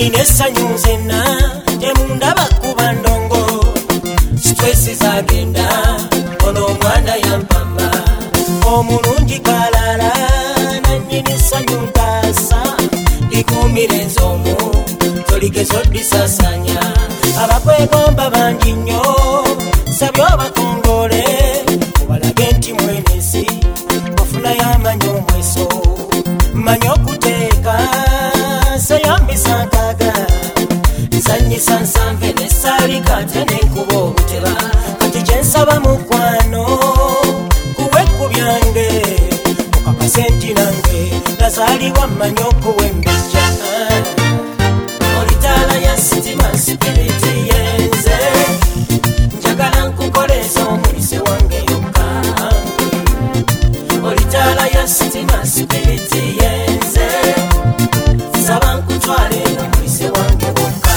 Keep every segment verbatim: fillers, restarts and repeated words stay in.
Nessanyu nzenna temundaba kuba ndongo stress zagenda ono omwana yampamba omulungi kalala nannyini essanyu ntaasa likumire nzomu toligezo disasanya abakwegomba bangi nnyo nsabye obakongole kubalage nti mwenesi ofuna y'amanyi omweso manyi okuteeka sayambisa nkaga nsanyisa nsanve nesali kate nenkuba obuteba kati kyensaba mukwano kuwe ku byange okakasenti nange nazaalibwa mmanyi okuwembejja olitaala ya sitima sipiriti yenze njagala nkukoleza omulise wange yokka olitaala ya sitima sipiriti yenze saba nkutwale omulise wange wokka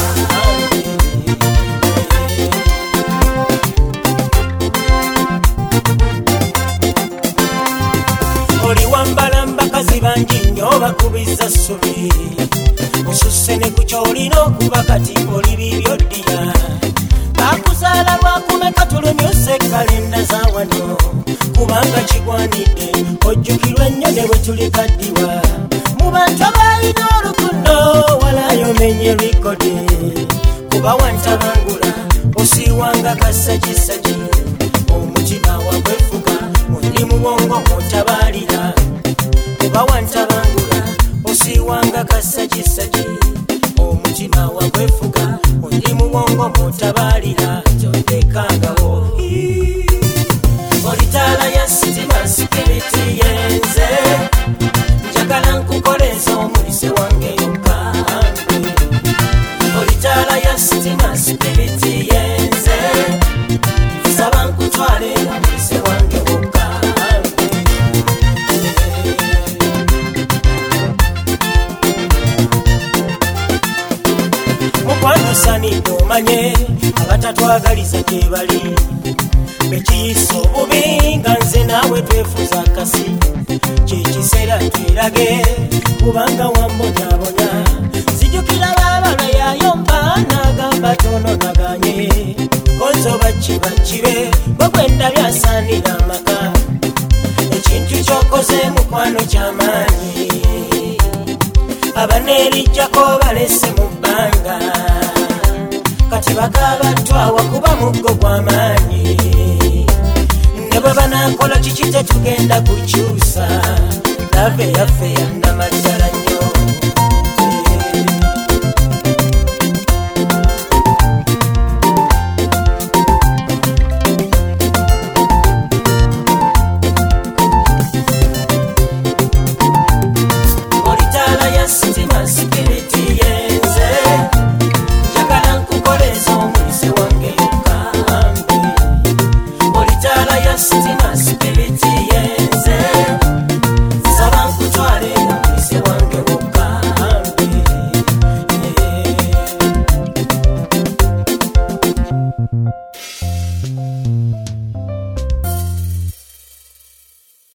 oli wambalamba kazi bangi nnyo bakubiza ssubi osusse ne ku kyolina okuba kati oli bibyoddiya bakuzaala lwakumeka tulumyuse kalenda za wano kubanga kigwanidde ojjukirwa ennyo ne bwe tuli kaddiwa mu bantu abalina olukundo walayo menye likodi kuba wantabangula osiiwanga kasajisaji omutima wagwefuga oli mubwongo motabalira kuba wantabangula osiiwanga kasajisaji omutima wagwefuga oli mubwongo motabalira tondekangabo olitaala ya sitima sikiriti yenze njagala nkukoleza omulise wange yokka olitaala ya sitima sikiriti yenze saba nkutwale omulise wange wokka mukwano sanidde omanye abatatwagaliza gye bali bekiyiso obubi nga nze naawe twefuza akasi kyekiseera twerage kubanga wambonyabonya zijukira baabala yayomba n'agamba tononaganye konzoba kiba kibe bwegwenda byasaanira amaka ekintu kyokoze mukwano ky'amaanyi abaneerijjako balese mu bbanga kati bakabatwawa kuba muggo gw'amaanyi ne bwe banakola kiki tetugenda kukyusa lave yaffe yannamaddala